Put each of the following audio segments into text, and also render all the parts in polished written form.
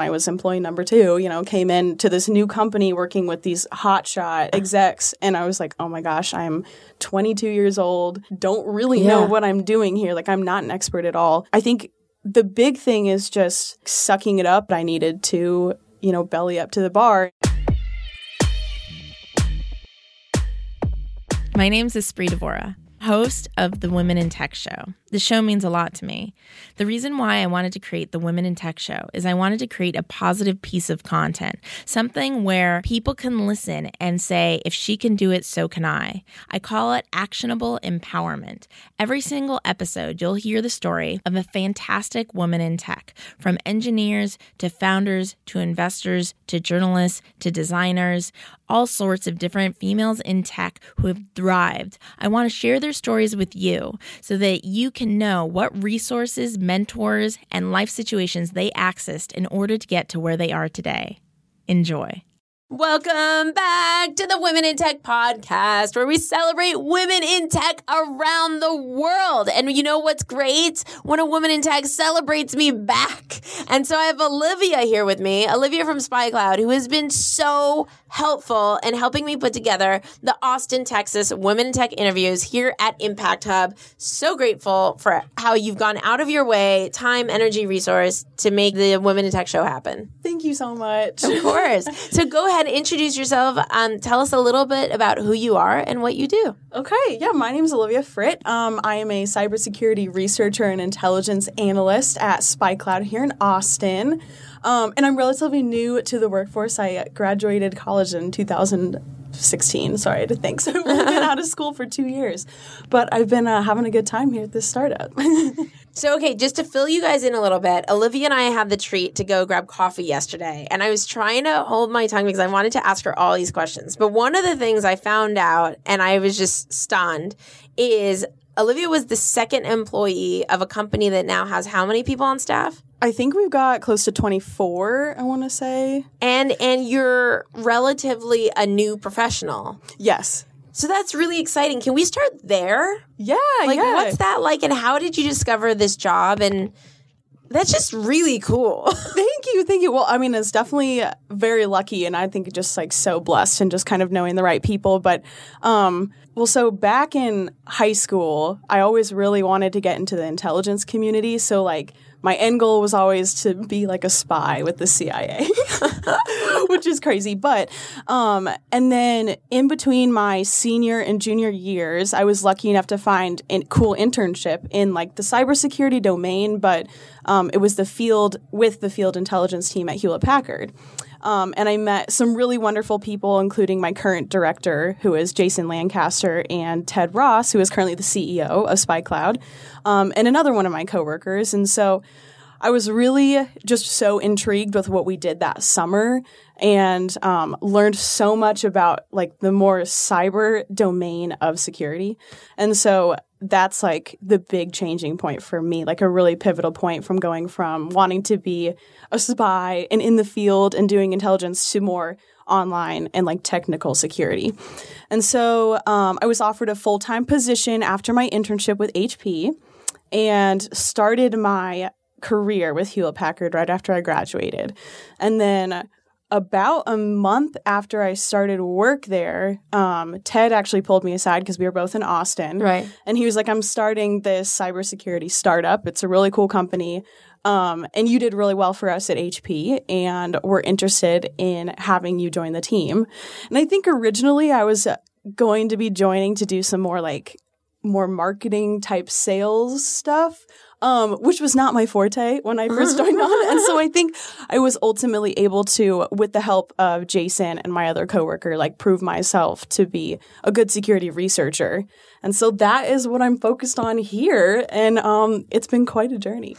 I was employee number 2, came into this new company working with these hotshot execs. And I was like, oh my gosh, I'm 22 years old, don't really know what I'm doing here. Like, I'm not an expert at all. I think the big thing is just sucking it up. I needed to, belly up to the bar. My name's Espree Devora, host of the Women in Tech Show. The show means a lot to me. The reason why I wanted to create the Women in Tech Show is I wanted to create a positive piece of content, something where people can listen and say, if she can do it, so can I. I call it actionable empowerment. Every single episode, you'll hear the story of a fantastic woman in tech, from engineers to founders to investors to journalists to designers, all sorts of different females in tech who have thrived. I want to share their stories with you so that you can know what resources, mentors, and life situations they accessed in order to get to where they are today. Enjoy. Welcome back to the Women in Tech podcast, where we celebrate women in tech around the world. And you know what's great? When a woman in tech celebrates me back. And so I have Olivia here with me, Olivia from SpyCloud, who has been so helpful in helping me put together the Austin, Texas Women in Tech interviews here at Impact Hub. So grateful for how you've gone out of your way, time, energy, resource to make the Women in Tech show happen. Thank you so much. Of course. So go ahead and introduce yourself. Tell us a little bit about who you are and what you do. Okay. Yeah, my name is Olivia Fritt. I am a cybersecurity researcher and intelligence analyst at SpyCloud here in Austin. And I'm relatively new to the workforce. I graduated college in 2016. Sorry to think. So I've only been out of school for 2 years. But I've been having a good time here at this startup. So, okay, just to fill you guys in a little bit, Olivia and I had the treat to go grab coffee yesterday. And I was trying to hold my tongue because I wanted to ask her all these questions. But one of the things I found out, and I was just stunned, is Olivia was the second employee of a company that now has how many people on staff? I think we've got close to 24, I want to say. And you're relatively a new professional. Yes. So that's really exciting. Can we start there? Yeah, What's that like, and how did you discover this job? And that's just really cool. Thank you. Well, I mean, it's definitely very lucky, and I think just so blessed and just kind of knowing the right people. But, so back in high school, I always really wanted to get into the intelligence community. So my end goal was always to be a spy with the CIA, which is crazy. But, and then in between my senior and junior years, I was lucky enough to find a cool internship in the cybersecurity domain, but it was the field intelligence team at Hewlett-Packard. And I met some really wonderful people, including my current director, who is Jason Lancaster, and Ted Ross, who is currently the CEO of SpyCloud, and another one of my coworkers. And so I was really just so intrigued with what we did that summer and learned so much about the more cyber domain of security. And so that's the big changing point for me, a really pivotal point from going from wanting to be a spy and in the field and doing intelligence to more online and technical security. And so I was offered a full-time position after my internship with HP and started my career with Hewlett-Packard right after I graduated. And then about a month after I started work there, Ted actually pulled me aside because we were both in Austin. Right. And he was like, I'm starting this cybersecurity startup. It's a really cool company. And you did really well for us at HP, and we're interested in having you join the team. And I think originally I was going to be joining to do some more more marketing type sales stuff. Which was not my forte when I first joined on. And so I think I was ultimately able to, with the help of Jason and my other coworker, prove myself to be a good security researcher. And so that is what I'm focused on here. And it's been quite a journey.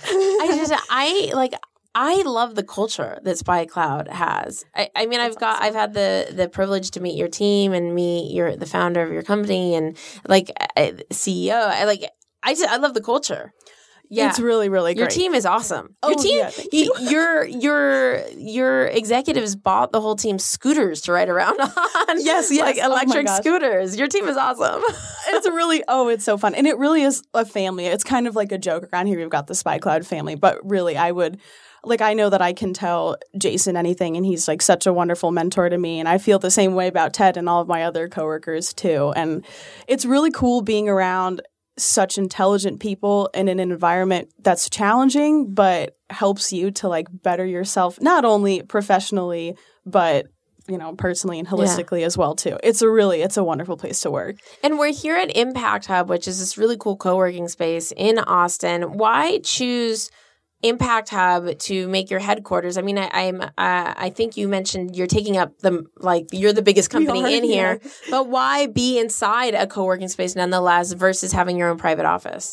I love the culture that SpyCloud has. I mean, I've had the privilege to meet your team and meet the founder of your company and CEO. I love the culture. Yeah. It's really, really great. Your team is awesome. Oh, your team, yeah, thank you. your executives bought the whole team scooters to ride around on. Yes. Electric scooters. Your team is awesome. It's so fun. And it really is a family. It's kind of like a joke around here. We've got the SpyCloud family, but really I would like, I know that I can tell Jason anything, and he's like such a wonderful mentor to me. And I feel the same way about Ted and all of my other coworkers too. And it's really cool being around such intelligent people in an environment that's challenging, but helps you to like better yourself, not only professionally, but personally and holistically as well too. It's a wonderful place to work. And we're here at Impact Hub, which is this really cool co-working space in Austin. Why choose Impact Hub to make your headquarters? I mean, I think you mentioned you're taking up you're the biggest company in here, but why be inside a co-working space nonetheless versus having your own private office?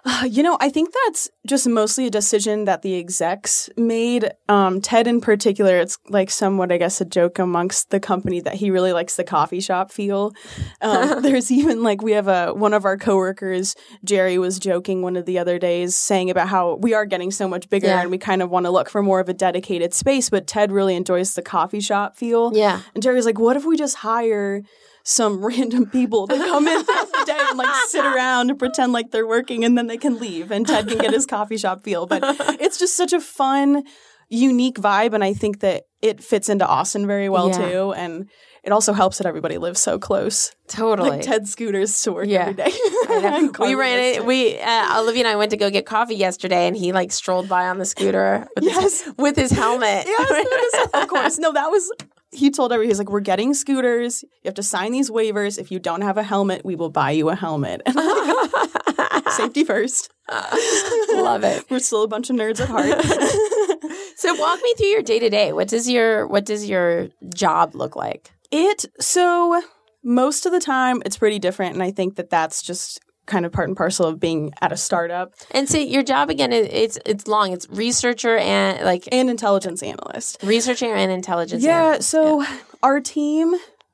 I think that's just mostly a decision that the execs made. Ted in particular, it's like somewhat, I guess, a joke amongst the company that he really likes the coffee shop feel. There's even we have one of our coworkers, Jerry, was joking one of the other days saying about how we are getting so much bigger and we kind of want to look for more of a dedicated space, but Ted really enjoys the coffee shop feel. Yeah. And Jerry's like, what if we just hire some random people to come in every day and sit around and pretend like they're working, and then they can leave and Ted can get his coffee shop feel. But it's just such a fun, unique vibe, and I think that it fits into Austin very well too. And it also helps that everybody lives so close. Totally. Like Ted scooters to work every day. I know. We ran it. Olivia and I went to go get coffee yesterday, and he strolled by on the scooter with his helmet. Yes, of course. No, that was... He told everybody, he's like, we're getting scooters. You have to sign these waivers. If you don't have a helmet, we will buy you a helmet. And I'm like, safety first. Love it. We're still a bunch of nerds at heart. So walk me through your day-to-day. What does your job look like? So most of the time, it's pretty different. And I think that that's just kind of part and parcel of being at a startup. And so your job again, it's long. It's researcher and and intelligence analyst. Researcher and intelligence analyst. So our team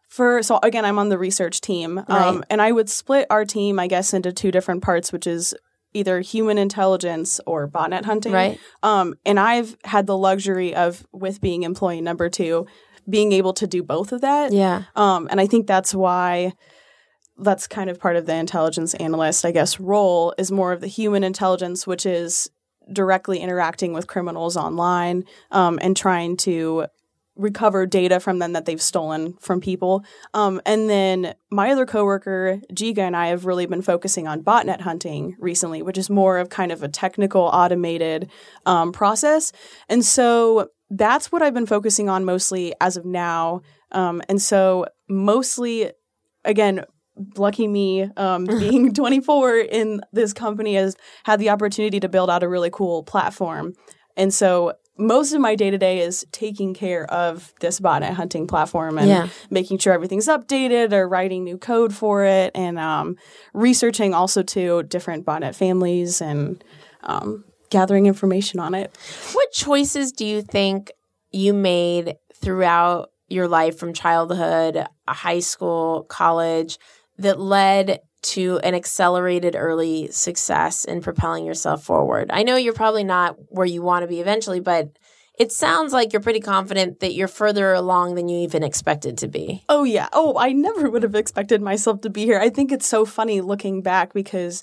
so again, I'm on the research team. And I would split our team, I guess, into two different parts, which is either human intelligence or botnet hunting. Right. And I've had the luxury of, with being employee number 2, being able to do both of that. Yeah. And I think that's why that's kind of part of the intelligence analyst, I guess, role, is more of the human intelligence, which is directly interacting with criminals online and trying to recover data from them that they've stolen from people. And then my other coworker, Giga, and I have really been focusing on botnet hunting recently, which is more of kind of a technical automated process. And so that's what I've been focusing on mostly as of now. And so mostly, again, lucky me, being 24 in this company, has had the opportunity to build out a really cool platform. And so most of my day-to-day is taking care of this botnet hunting platform and making sure everything's updated or writing new code for it, and researching also to different botnet families and gathering information on it. What choices do you think you made throughout your life, from childhood, high school, college, that led to an accelerated early success in propelling yourself forward? I know you're probably not where you want to be eventually, but it sounds like you're pretty confident that you're further along than you even expected to be. Oh, yeah. Oh, I never would have expected myself to be here. I think it's so funny looking back because,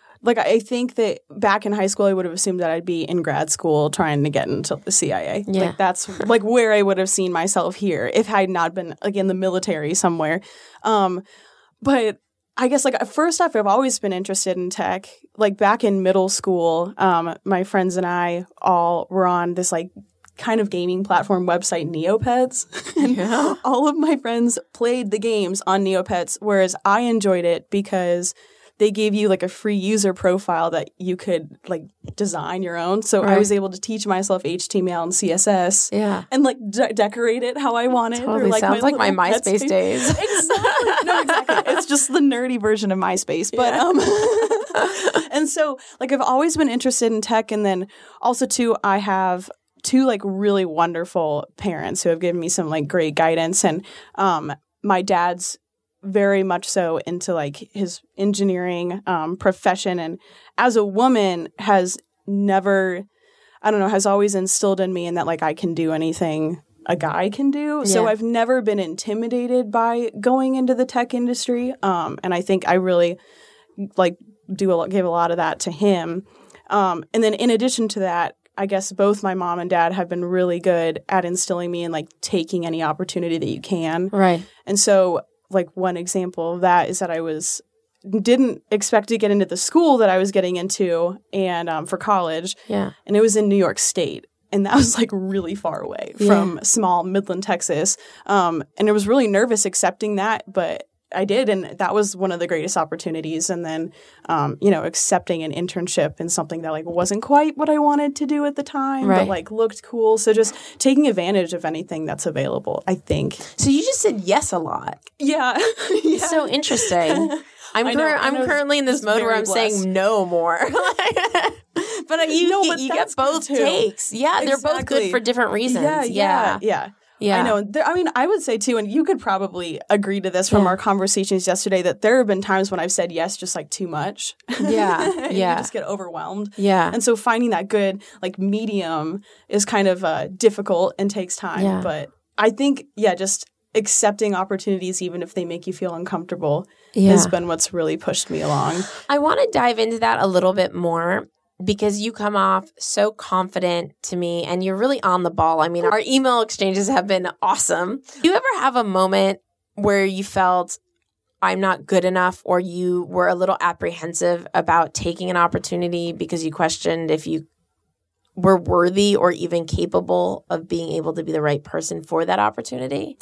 I think that back in high school, I would have assumed that I'd be in grad school trying to get into the CIA. Yeah. That's where I would have seen myself here if I had not been in the military somewhere. But I guess first off, I've always been interested in tech. Back in middle school, my friends and I all were on this kind of gaming platform website, Neopets. And all of my friends played the games on Neopets, whereas I enjoyed it because they gave you a free user profile that you could design your own. So I was able to teach myself HTML and CSS and decorate it how I wanted. Totally sounds like my MySpace days. Exactly. No, exactly. It's just the nerdy version of MySpace. But and so I've always been interested in tech, and then also too, I have two really wonderful parents who have given me some great guidance, and my dad's very much so into his engineering profession, and as a woman has always instilled in me in that I can do anything a guy can do. So I've never been intimidated by going into the tech industry, and I think I really give a lot of that to him. And then in addition to that, I guess both my mom and dad have been really good at instilling me in like taking any opportunity that you can. Right. And so like one example of that is that I didn't expect to get into the school that I was getting into and for college. Yeah. And it was in New York State. And that was like really far away from small Midland, Texas. And I was really nervous accepting that, but I did. And that was one of the greatest opportunities. And then, accepting an internship in something that like wasn't quite what I wanted to do at the time, but like looked cool. So just taking advantage of anything that's available, I think. So you just said yes a lot. Yeah. It's so interesting. I'm currently in this mode where I'm saying no more. But you get both takes. Yeah, they're both good for different reasons. Yeah. I know. I would say too, and you could probably agree to this from our conversations yesterday, that there have been times when I've said yes just like too much. Yeah. You just get overwhelmed. Yeah. And so finding that good like medium is kind of difficult and takes time. Yeah. But I think, just accepting opportunities even if they make you feel uncomfortable has been what's really pushed me along. I want to dive into that a little bit more because you come off so confident to me and you're really on the ball. I mean, our email exchanges have been awesome. Do you ever have a moment where you felt I'm not good enough or you were a little apprehensive about taking an opportunity because you questioned if you were worthy or even capable of being able to be the right person for that opportunity?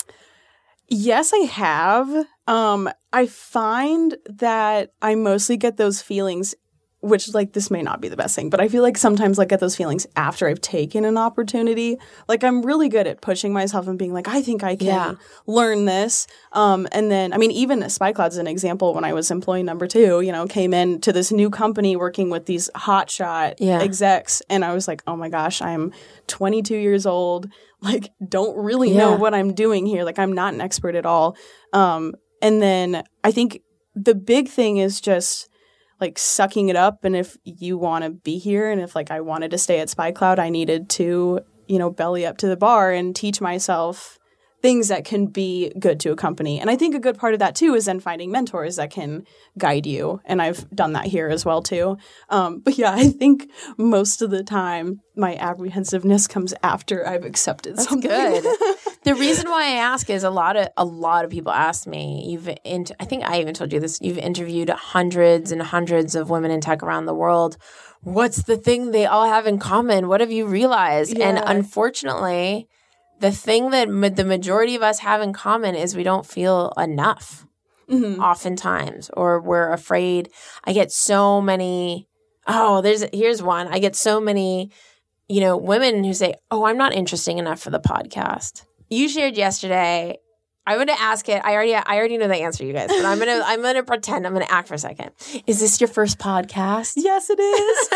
Yes, I have. I find that I mostly get those feelings, which like this may not be the best thing, but I feel like sometimes I get those feelings after I've taken an opportunity. Like I'm really good at pushing myself and being like, I think I can learn this. And then, even SpyCloud's an example. When I was employee number 2, came into this new company working with these hotshot execs. And I was like, oh my gosh, I'm 22 years old. Like, don't really know what I'm doing here. Like, I'm not an expert at all. And then I think the big thing is just like sucking it up. And if you want to be here and if like I wanted to stay at SpyCloud, I needed to, belly up to the bar and teach myself things that can be good to a company. And I think a good part of that too is then finding mentors that can guide you. And I've done that here as well too. But I think most of the time my apprehensiveness comes after I've accepted something. Good. The reason why I ask is a lot of people ask me, I think I even told you this, you've interviewed hundreds and hundreds of women in tech around the world. What's the thing they all have in common? What have you realized? Yeah. And unfortunately, the thing that the majority of us have in common is we don't feel enough oftentimes, or we're afraid. I get so many, here's one. I get so many, women who say, oh, I'm not interesting enough for the podcast. You shared yesterday. I'm going to ask it. I already know the answer, you guys, but I'm going to pretend. I'm going to act for a second. Is this your first podcast? Yes, it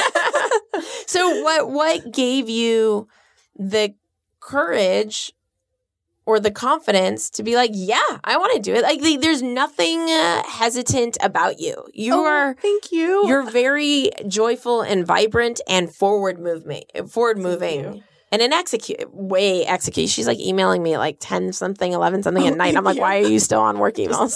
is. So what gave you the courage or the confidence to be like, yeah, I want to do it? Like, there's nothing hesitant about you. Thank you. You're very joyful and vibrant and forward moving. And an execute. She's like emailing me at like 10 something, 11 something at night. I'm like, why are you still on work emails?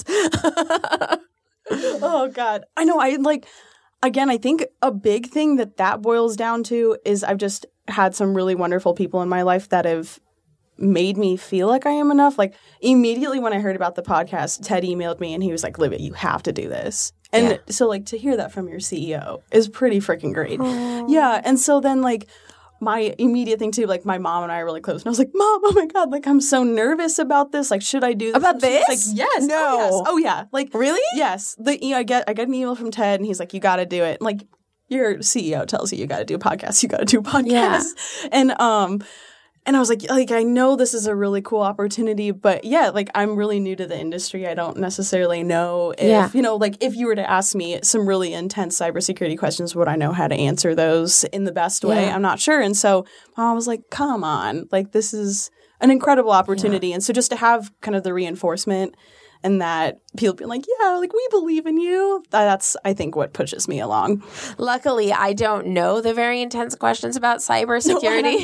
Oh God. I know. I think a big thing that boils down to is I've just had some really wonderful people in my life that have made me feel like I am enough. Like immediately when I heard about the podcast, Ted emailed me and he was like, Livia, you have to do this. And so like to hear that from your CEO is pretty freaking great. Aww. Yeah. And so then like my immediate thing too, like my mom and I are really close. And I was like, Mom, oh my God, like I'm so nervous about this. Like, should I do this? About this? Like, yes. No. Oh yeah. Like, really? Yes. I get an email from Ted and he's like, you got to do it. Like, your CEO tells you got to do a podcast. You got to do a podcast. Yeah. And I was like, I know this is a really cool opportunity, but like I'm really new to the industry. I don't necessarily know if, if you were to ask me some really intense cybersecurity questions, would I know how to answer those in the best way? I'm not sure. And so Mom was like, come on, like this is an incredible opportunity. And so just to have kind of the reinforcement and that people being like, like we believe in you. That's, I think, what pushes me along. Luckily, I don't know the very intense questions about cybersecurity.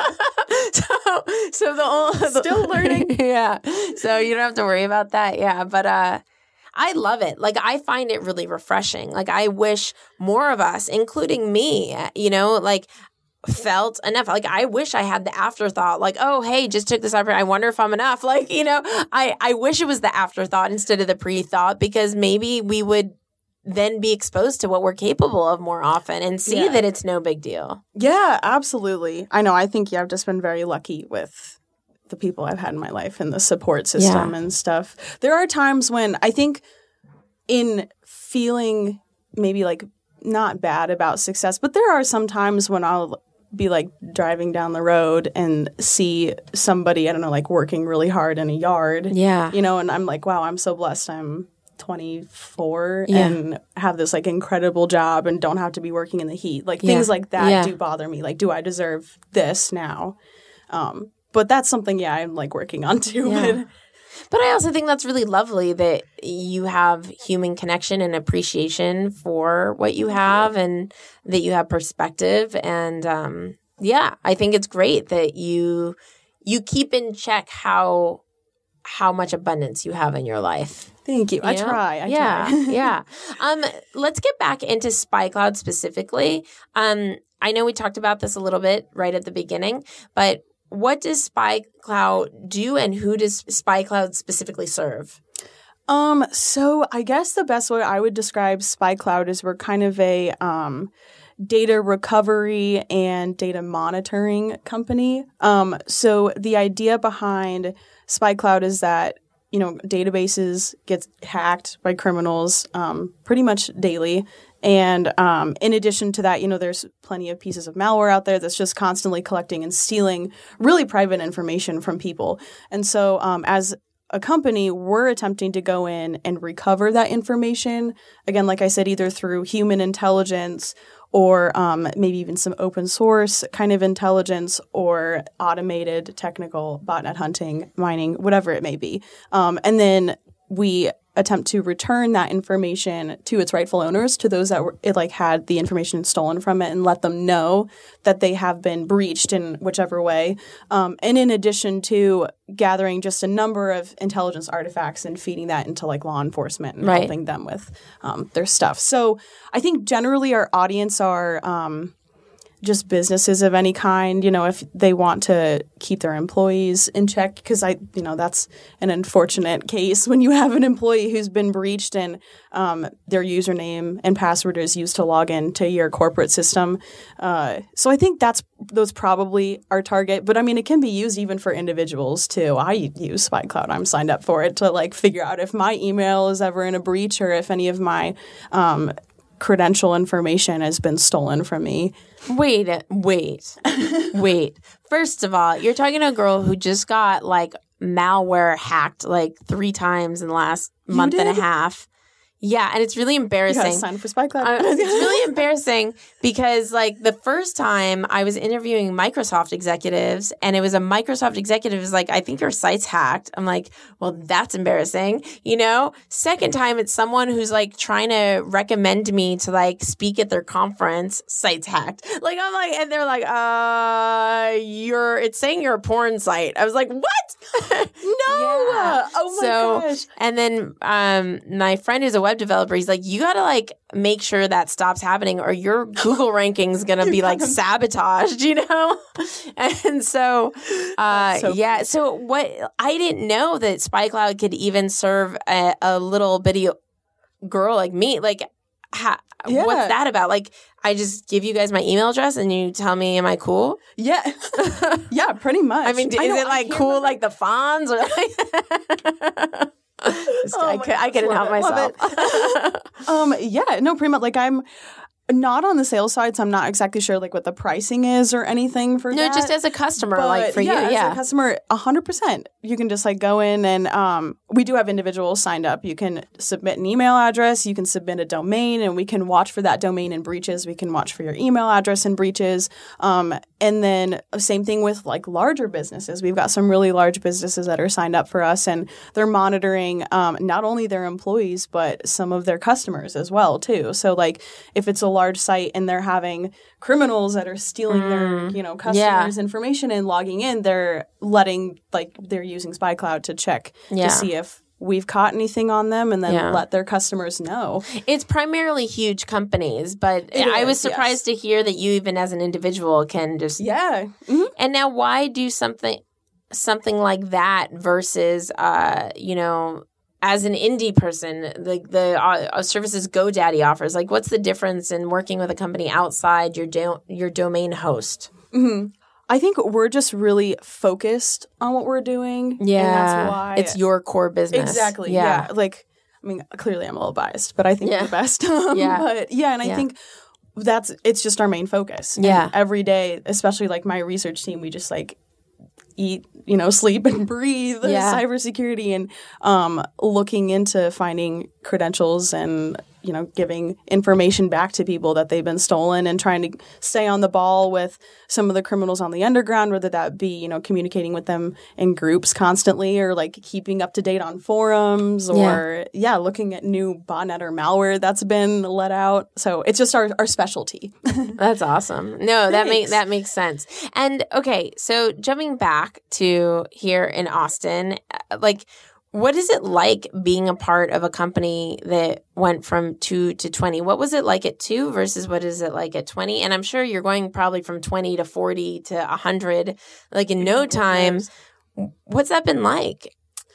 Still learning. Yeah. So you don't have to worry about that. Yeah. But I love it. Like, I find it really refreshing. Like, I wish more of us, including me, like, felt enough. Like, I wish I had the afterthought, like, oh, hey, just took this opportunity. I wonder if I'm enough. Like, I wish it was the afterthought instead of the pre-thought, because maybe we would then be exposed to what we're capable of more often and see that it's no big deal. Yeah, absolutely. I know. I think, I've just been very lucky with the people I've had in my life and the support system and stuff. There are times when I think in feeling maybe like not bad about success, but there are some times when I'll be like driving down the road and see somebody, I don't know, like working really hard in a yard. Yeah. And I'm like, wow, I'm so blessed. I'm 24 and have this like incredible job and don't have to be working in the heat. Like things like that do bother me. Like, do I deserve this now? But that's something, I'm like working on too. Yeah. But I also think that's really lovely that you have human connection and appreciation for what you have and that you have perspective. And I think it's great that you keep in check how much abundance you have in your life. Thank you. I try. Yeah. Let's get back into SpyCloud specifically. I know we talked about this a little bit right at the beginning, but what does SpyCloud do and who does SpyCloud specifically serve? So I guess the best way I would describe SpyCloud is we're kind of a data recovery and data monitoring company. So the idea behind SpyCloud is that, databases get hacked by criminals pretty much daily. And in addition to that, there's plenty of pieces of malware out there that's just constantly collecting and stealing really private information from people. And so as a company, we're attempting to go in and recover that information. Again, like I said, either through human intelligence or maybe even some open source kind of intelligence or automated technical botnet hunting, mining, whatever it may be. And then we attempt to return that information to its rightful owners, to those that had the information stolen from it, and let them know that they have been breached in whichever way. And in addition to gathering just a number of intelligence artifacts and feeding that into law enforcement and helping them with their stuff. So I think generally our audience are just businesses of any kind, if they want to keep their employees in check, because that's an unfortunate case when you have an employee who's been breached and their username and password is used to log into your corporate system. So I think those probably our target, but it can be used even for individuals too. I use SpyCloud. I'm signed up for it to figure out if my email is ever in a breach or if any of my credential information has been stolen from me. Wait. First of all, you're talking to a girl who just got malware hacked 3 times in the last month and a half. Yeah, and it's really embarrassing. You gotta sign for SpyCloud. It's really embarrassing because, the first time I was interviewing Microsoft executives, and it was a Microsoft executive who's I think your site's hacked. I'm like, well, that's embarrassing, Second time, it's someone who's trying to recommend me to speak at their conference, site's hacked. I'm and they're it's saying you're a porn site. I was like, what? No. Yeah. Oh my gosh. And then my friend who's a web developer, he's like, you gotta make sure that stops happening or your Google ranking's gonna be sabotaged, And so so what I didn't know that SpyCloud could even serve a little bitty girl like me. What's that about? I just give you guys my email address and you tell me, am I cool? Yeah. Yeah, pretty much. Is it cool remember. The Fonz or I couldn't help myself. Pretty much. I'm not on the sales side, so I'm not exactly sure what the pricing is or anything for that. No, just as a customer, for you. As a customer, 100%. You can just go in and we do have individuals signed up. You can submit an email address, you can submit a domain, and we can watch for that domain in breaches. We can watch for your email address in breaches. And then same thing with larger businesses. We've got some really large businesses that are signed up for us, and they're monitoring not only their employees but some of their customers as well too. So if it's a large site and they're having criminals that are stealing their customers' information and logging in, they're letting they're using SpyCloud to check to see if we've caught anything on them and then let their customers know. It's primarily huge companies, but I was surprised to hear that you even as an individual can just... Yeah. Mm-hmm. And now why do something like that versus, as an indie person, the services GoDaddy offers? Like, what's the difference in working with a company outside your domain host? Mm-hmm. I think we're just really focused on what we're doing. Yeah. And that's why. It's your core business. Exactly. Yeah. Like, I mean, clearly I'm a little biased, but I think we're the best. But I think it's just our main focus. Yeah. And every day, especially like my research team, we just like eat, sleep and breathe cybersecurity and looking into finding credentials and, giving information back to people that they've been stolen and trying to stay on the ball with some of the criminals on the underground, whether that be, communicating with them in groups constantly or like keeping up to date on forums or looking at new botnet or malware that's been let out. So it's just our specialty. That's awesome. No, that makes sense. And okay, so jumping back to here in Austin, what is it like being a part of a company that went from 2 to 20? What was it like at 2 versus what is it like at 20? And I'm sure you're going probably from 20 to 40 to 100, like in no time. What's that been like?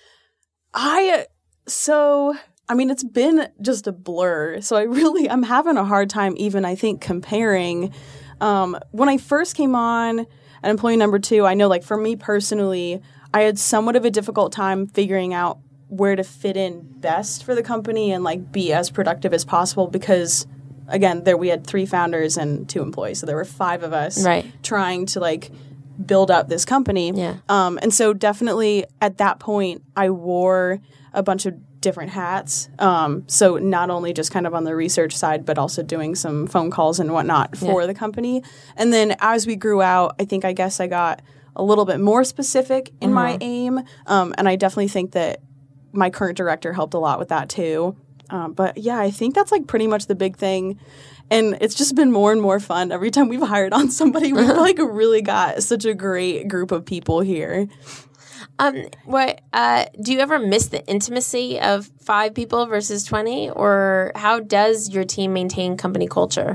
It's been just a blur. So I'm having a hard time even, I think, comparing. When I first came on at employee number 2, I know like for me personally, I had somewhat of a difficult time figuring out where to fit in best for the company and like be as productive as possible because, again, we had 3 founders and 2 employees, so there were 5 of us trying to like build up this company. Yeah. And so definitely at that point, I wore a bunch of different hats. So not only just kind of on the research side, but also doing some phone calls and whatnot for the company. And then as we grew out, I guess I got a little bit more specific in my aim. And I definitely think that my current director helped a lot with that too. But yeah, I think that's like pretty much the big thing. And it's just been more and more fun. Every time we've hired on somebody, we've like really got such a great group of people here. Do you ever miss the intimacy of 5 people versus 20? Or how does your team maintain company culture?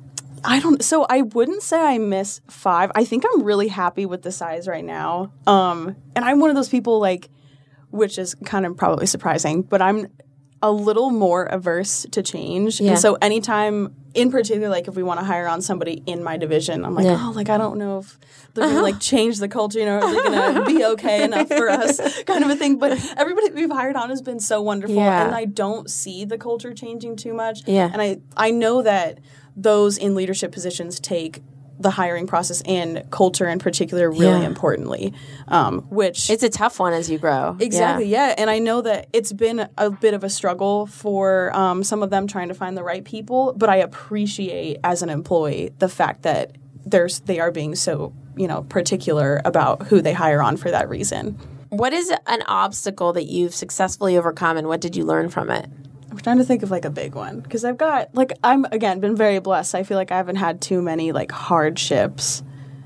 So I wouldn't say I miss 5. I think I'm really happy with the size right now. And I'm one of those people like, which is kind of probably surprising, but I'm a little more averse to change. Yeah. And so anytime, in particular, like if we want to hire on somebody in my division, I'm like, I don't know if they're going to like change the culture, are they going to be okay enough for us kind of a thing. But everybody we've hired on has been so wonderful. And I don't see the culture changing too much. Yeah. And I know that those in leadership positions take the hiring process and culture in particular really importantly, which... It's a tough one as you grow. Exactly, And I know that it's been a bit of a struggle for some of them trying to find the right people, but I appreciate as an employee the fact that they are being so, particular about who they hire on for that reason. What is an obstacle that you've successfully overcome and what did you learn from it? I'm trying to think of like a big one because I've got I'm again been very blessed. I feel like I haven't had too many like hardships.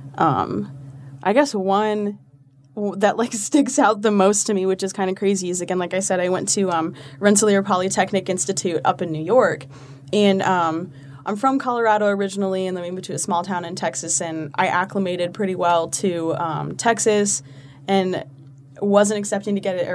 I guess one that like sticks out the most to me, which is kind of crazy, is again, like I said, I went to Rensselaer Polytechnic Institute up in New York, and I'm from Colorado originally, and then we moved to a small town in Texas, and I acclimated pretty well to Texas, and wasn't expecting to get an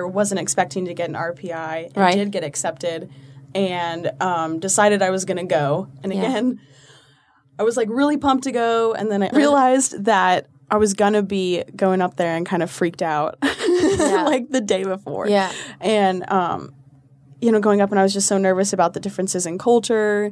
RPI, and did get accepted, and decided I was going to go. And again, I was like really pumped to go, and then I realized that I was going to be going up there and kind of freaked out like the day before. Yeah. And, going up, and I was just so nervous about the differences in culture.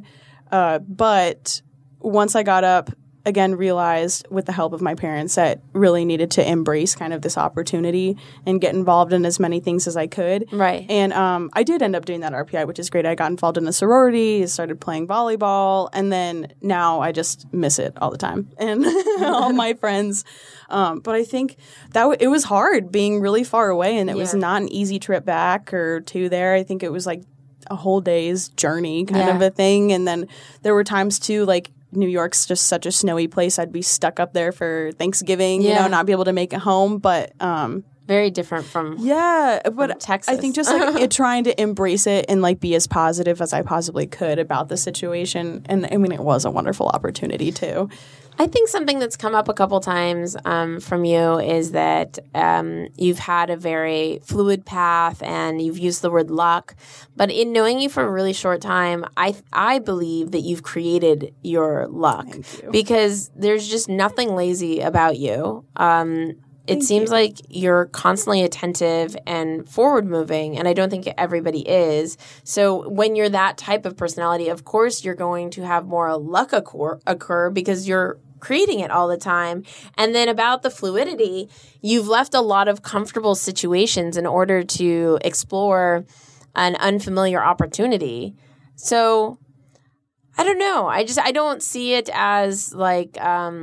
But once I got up, again, realized with the help of my parents that really needed to embrace kind of this opportunity and get involved in as many things as I could. Right. And I did end up doing that RPI, which is great. I got involved in a sorority, started playing volleyball, and then now I just miss it all the time. And all my friends. But I think that it was hard being really far away, and it was not an easy trip back or to there. I think it was like a whole day's journey kind of a thing. And then there were times too, like, New York's just such a snowy place. I'd be stuck up there for Thanksgiving, not be able to make it home. But Very different from but Texas. I think just like trying to embrace it and like be as positive as I possibly could about the situation. And I mean, it was a wonderful opportunity too. I think something that's come up a couple times from you is that you've had a very fluid path and you've used the word luck. But in knowing you for a really short time, I believe that you've created your luck. Thank you. Because there's just nothing lazy about you. It seems like you're constantly attentive and forward moving, and I don't think everybody is. So when you're that type of personality, of course you're going to have more luck occur because you're creating it all the time. And then about the fluidity, you've left a lot of comfortable situations in order to explore an unfamiliar opportunity. So I don't know. I don't see it as like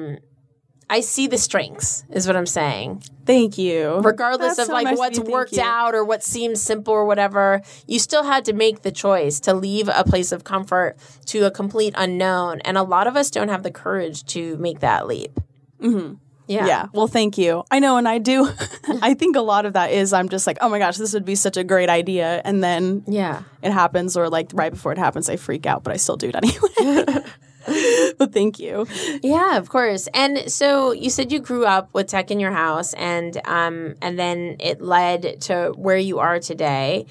I see the strengths, is what I'm saying. Thank you. Regardless That's of so like nice what's of you. Thank worked you. out or what seems simple or whatever, you still had to make the choice to leave a place of comfort to a complete unknown. And a lot of us don't have the courage to make that leap. Mm-hmm. Yeah. Yeah. Well, thank you. I know. And I do. I think a lot of that is I'm just like, oh my gosh, this would be such a great idea. And then it happens, or like right before it happens, I freak out, but I still do it anyway. But thank you. Yeah, of course. And so you said you grew up with tech in your house, and then it led to where you are today.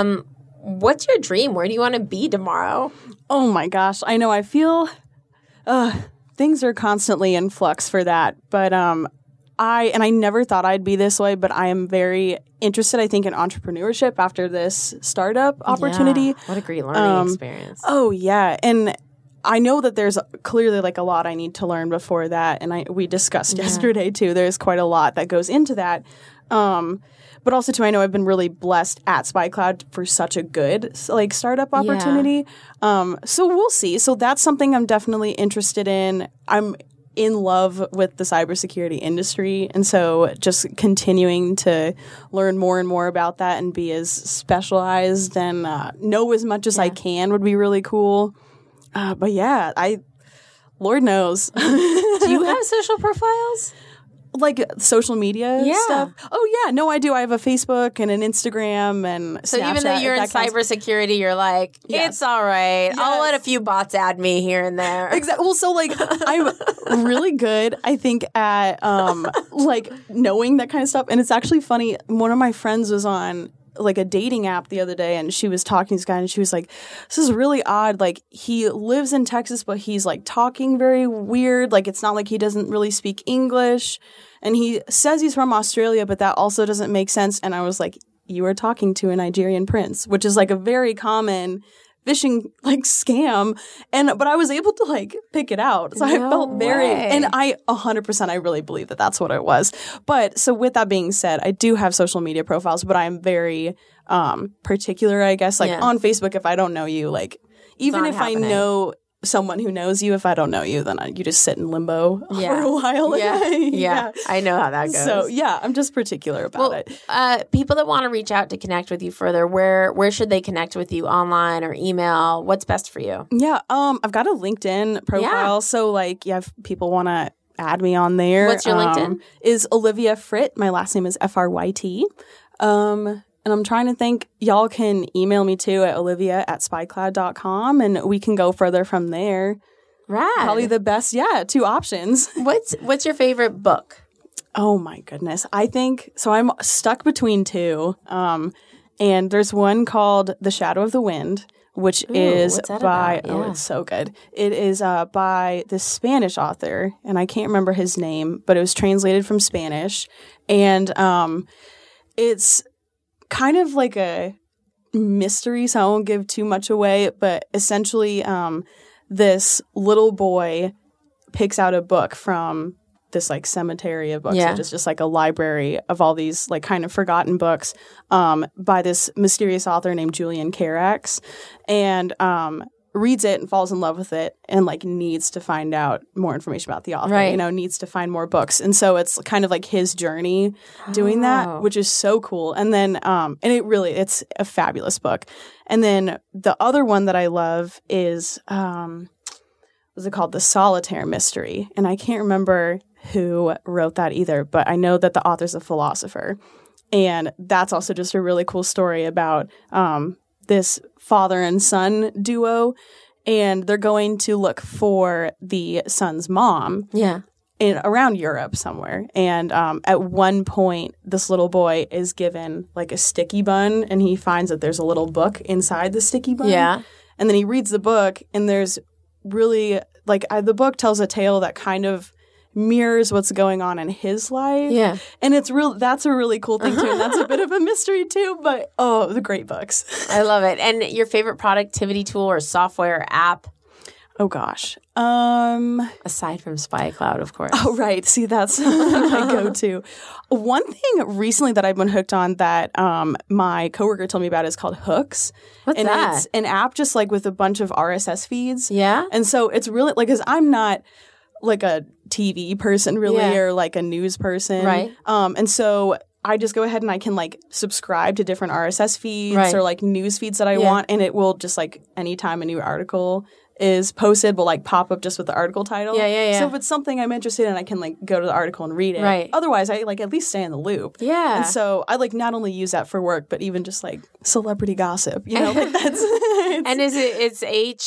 What's your dream? Where do you want to be tomorrow? Oh my gosh. I know. I feel things are constantly in flux for that. But I never thought I'd be this way, but I am very interested, I think, in entrepreneurship after this startup opportunity. Yeah, what a great learning experience. Oh, yeah. And I know that there's clearly like a lot I need to learn before that. And we discussed yesterday, too. There's quite a lot that goes into that. But also, too, I know I've been really blessed at SpyCloud for such a good like startup opportunity. So we'll see. So that's something I'm definitely interested in. I'm in love with the cybersecurity industry. And so just continuing to learn more and more about that and be as specialized and know as much as I can would be really cool. But yeah, Lord knows. Do you have social profiles? Like social media stuff? Oh, yeah. No, I do. I have a Facebook and an Instagram and So Snapchat, even though you're in if that counts. cybersecurity, you're like, it's all right. I'll let a few bots add me here and there. Exactly. Well, so like I'm really good, I think, at like knowing that kind of stuff. And it's actually funny. One of my friends was on like a dating app the other day, and she was talking to this guy, and she was like, this is really odd. Like, he lives in Texas, but he's like talking very weird. Like, it's not like he doesn't really speak English. And he says he's from Australia, but that also doesn't make sense. And I was like, you are talking to a Nigerian prince, which is like a very common phishing like scam. But I was able to like pick it out. So I felt very, and I 100% I really believe that that's what it was. But so with that being said, I do have social media profiles, but I'm very particular, I guess, like on Facebook. If I don't know you, like even if I know someone who knows you, if I don't know you, then you just sit in limbo for a while. Yeah, I know how that goes. So yeah, I'm just particular about it. People that want to reach out to connect with you further, where should they connect with you? Online or email? What's best for you? Yeah, I've got a LinkedIn profile, so like, if people want to add me on there. What's your LinkedIn? Is Olivia Fritt. My last name is Fryt. And I'm trying to think, y'all can email me too at olivia@spycloud.com, and we can go further from there. Rad. Probably the best, two options. What's your favorite book? Oh my goodness. I think, so I'm stuck between two. And there's one called The Shadow of the Wind, which is by, it's so good. It is by this Spanish author, and I can't remember his name, but it was translated from Spanish. And it's kind of like a mystery, so I won't give too much away, but essentially this little boy picks out a book from this like cemetery of books, which is just like a library of all these like kind of forgotten books by this mysterious author named Julian Carax, and reads it and falls in love with it and like needs to find out more information about the author, needs to find more books. And so it's kind of like his journey doing that, which is so cool. And then, and it's a fabulous book. And then the other one that I love is, what's it called? The Solitaire Mystery. And I can't remember who wrote that either, but I know that the author's a philosopher. And that's also just a really cool story about this father and son duo. And they're going to look for the son's mom. Yeah. Around Europe somewhere. And at one point, this little boy is given like a sticky bun, and he finds that there's a little book inside the sticky bun. Yeah. And then he reads the book, and there's really, like, the book tells a tale that kind of mirrors what's going on in his life. Yeah. And that's a really cool thing too. And that's a bit of a mystery too, but the great books. I love it. And your favorite productivity tool or software or app? Oh gosh. Aside from SpyCloud, of course. Oh, right. See, that's my go-to. One thing recently that I've been hooked on that my coworker told me about is called Hooks. What's and that? It's an app just like with a bunch of RSS feeds. Yeah? And so it's really like, because I'm not like a TV person really, Yeah. or like a news person. Right. And so I just go ahead and I can like subscribe to different RSS feeds Right. or like news feeds that I Yeah. want, and it will just like anytime a new article is posted will like pop up just with the article title. Yeah. So if it's something I'm interested in, I can like go to the article and read it. Right. Otherwise, I like at least stay in the loop. Yeah. And so I like not only use that for work, but even just like celebrity gossip. Like that's And it's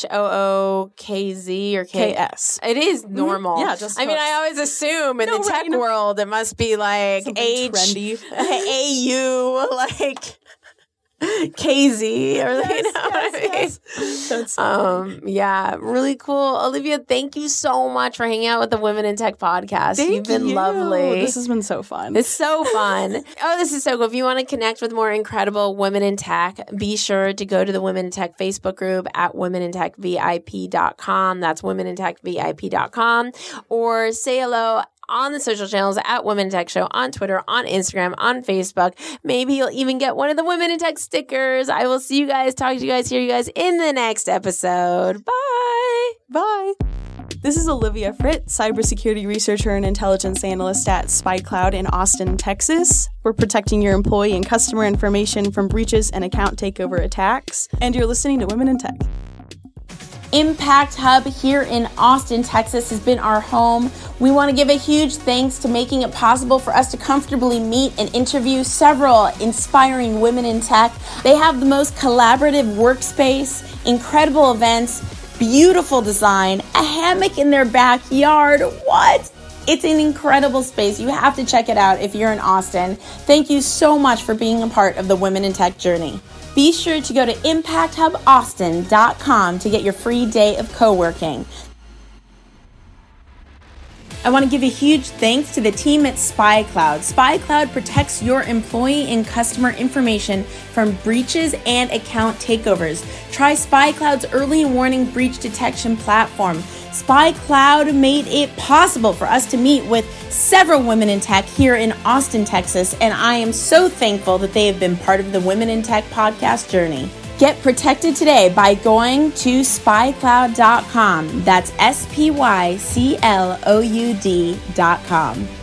HOOKZ or KS. It is normal. Yeah, just I mean, Hooks. I always assume in the tech right, world it must be like Something trendy. AU, like KZ, or you know what I mean? Yes. That's so Yeah, really cool. Olivia, thank you so much for hanging out with the Women in Tech podcast. You've been lovely. This has been so fun. It's so fun. Oh, this is so cool. If you want to connect with more incredible women in tech, be sure to go to the Women in Tech Facebook group at womenintechvip.com. That's womenintechvip.com. Or say hello on the social channels at Women in Tech Show on Twitter, on Instagram, on Facebook. Maybe you'll even get one of the Women in Tech stickers. I will see you guys, talk to you guys, hear you guys in the next episode. Bye. Bye. This is Olivia Fritt, cybersecurity researcher and intelligence analyst at SpyCloud in Austin, Texas. We're protecting your employee and customer information from breaches and account takeover attacks. And you're listening to Women in Tech. Impact Hub here in Austin, Texas has been our home. We want to give a huge thanks to making it possible for us to comfortably meet and interview several inspiring women in tech. They have the most collaborative workspace, incredible events, beautiful design, a hammock in their backyard. What? It's an incredible space. You have to check it out if you're in Austin. Thank you so much for being a part of the Women in Tech journey. Be sure to go to impacthubaustin.com to get your free day of co-working. I want to give a huge thanks to the team at SpyCloud. SpyCloud protects your employee and customer information from breaches and account takeovers. Try SpyCloud's early warning breach detection platform. SpyCloud made it possible for us to meet with several women in tech here in Austin, Texas, and I am so thankful that they have been part of the Women in Tech podcast journey. Get protected today by going to spycloud.com. That's SPYCLOUD.com.